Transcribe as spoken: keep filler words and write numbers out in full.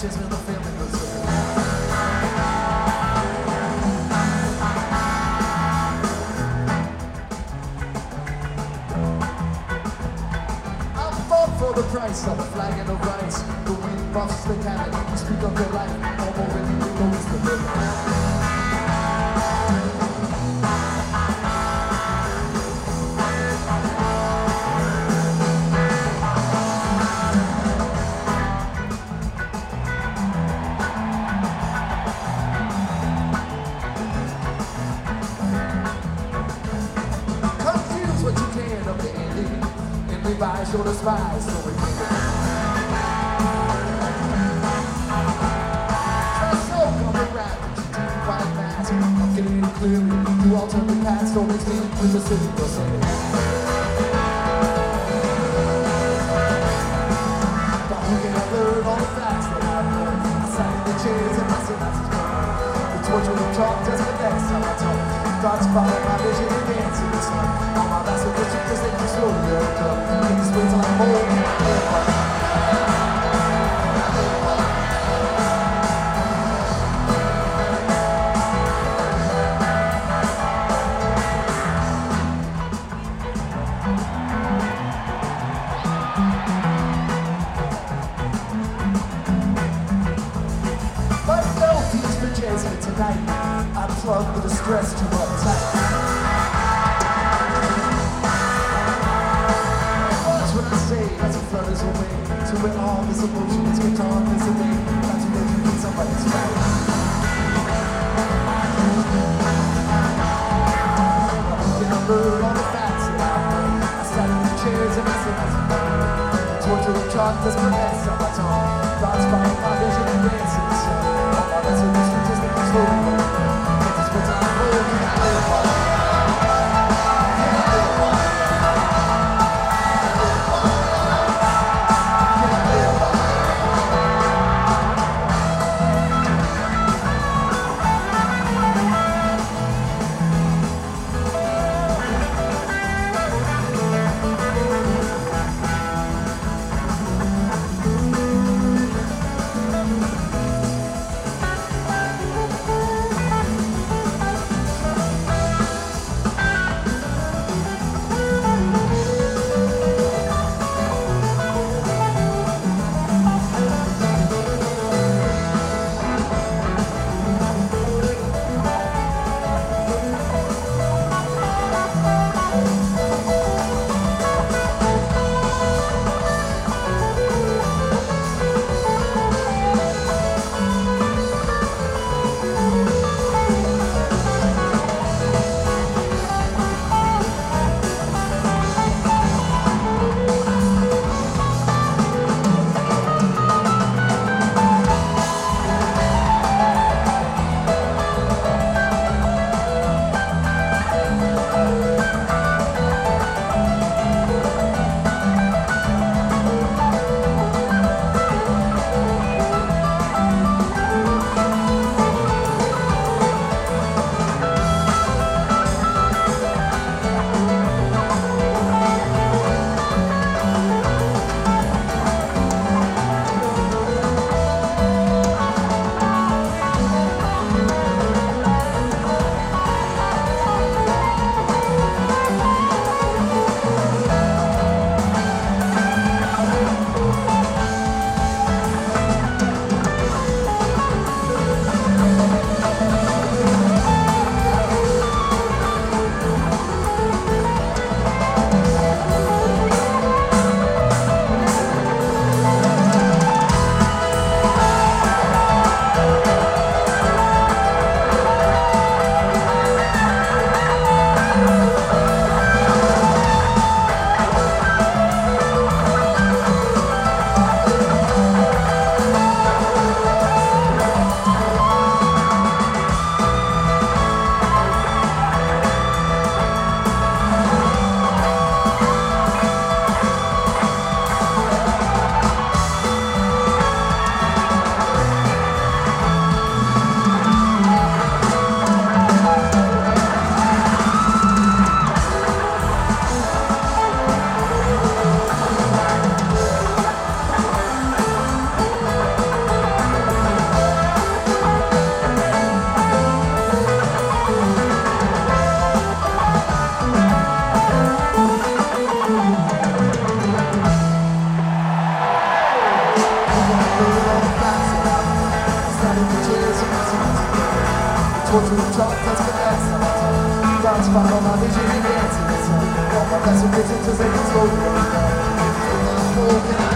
kids when the family goes away. I fought for the price of the flag and the rights. The wind buffs the cannon, you speak of your life. No more when you know it's the living. Revise your despise, so we can Trust so come around, you do white mask. I'm getting it clearly, you alter the past, don't mix me with the city, you'll say but who can I learn all the facts that I've learned? I sat in the chairs and my synapses burned. The torture of chalk just the next time I talk. Thoughts follow my vision and dance in the sun. All my last of vision just let you slowly look up. Take this way till I'm old and I live up. But no peace for Jason tonight. I plug with the stress too uptight. Watch what I say as it flutters away. To it all this emotion is guitar this away. Not to let you get somebody's right. Can I learn all the facts that I've learned? I sat in the chairs and I said I was burned. Torture of chalk does my mess on my tongue. Thoughts follow my vision and dance in the sun. All my resolutions just let you slowly go. torture of chalk, that's the best of my tongue. Thoughts follow my vision and dance in the sun. All my best of visions as they can slow down. Full